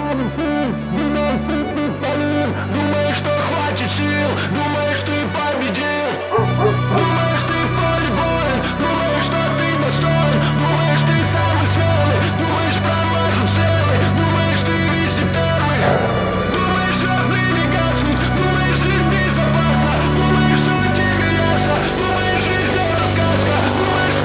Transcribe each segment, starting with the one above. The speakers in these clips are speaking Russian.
Думаешь, что хватит сил, думаешь, ты победил. Думаешь, ты в поле воин, думаешь, что ты достоин. Думаешь, ты самый смелый, думаешь, промажут стрелы. Думаешь, ты везде первый. Думаешь, звезды не гаснут, думаешь, жить безопасно. Думаешь, все тебе ясно, думаешь, жизнь это сказка. Думаешь,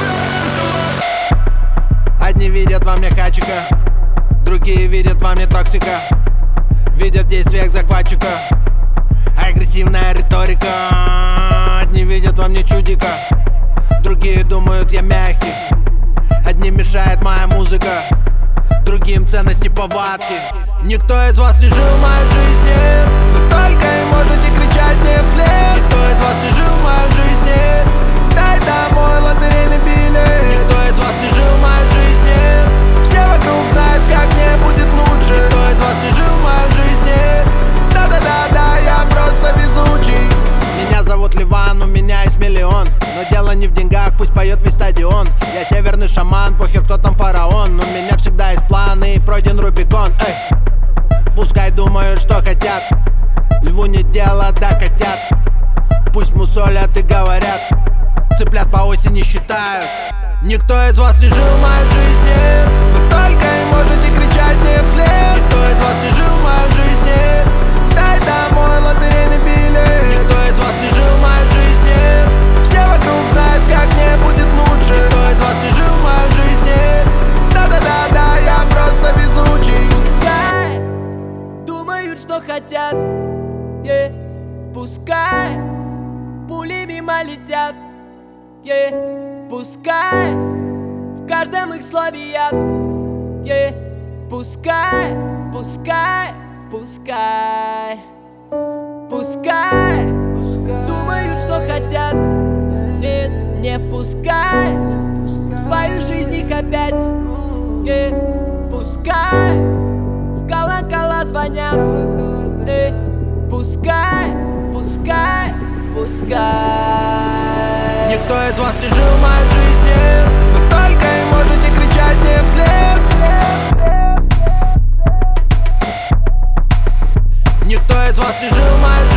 Одни видят во мне хачика, другие видят во мне токсика. Видят в действиях захватчика агрессивная риторика. Одни видят во мне чудика, другие думают я мягкий. Одним мешает моя музыка, другим ценности повадки. Никто из вас не жил моей жизни, вы только и можете кричать мне вслед. Никто из вас не жил моей жизни, дай домой лотерейный билет. Никто из вас не жил моей жизни, все вокруг знают, как мне будет лучше. Никто из вас не жил моей жизни, да-да-да-да, я просто везучий. Меня зовут Ливан, у меня есть миллион, но дело не в деньгах, пусть поет весь стадион. Я северный шаман, похер кто там фараон. У меня всегда есть планы и пройден Рубикон. Эй, пускай думают, что хотят, льву не дело до котят. Пусть мусолят и говорят, цыплят по осени считают. Никто из вас не жил моей жизни, вы только и можете кричать мне вслед. Никто из вас не жил моей жизни, дай домой лотерейный билет. Никто из вас не жил моей жизни, все вокруг знают, как мне будет лучше. Никто из вас не жил моей жизни, да-да-да-да, я просто везучий. Пускай думают, что хотят, пускай пули мимо летят, пускай в каждом их слове яд, пускай, пускай, пускай, пускай думают, что хотят, нет, не впускай в свою жизнь их опять, пускай в колокола звонят, пускай, пускай, пускай. Никто из вас не жил моей жизни, вы только и можете кричать мне вслед. Никто из вас не жил моей жизни.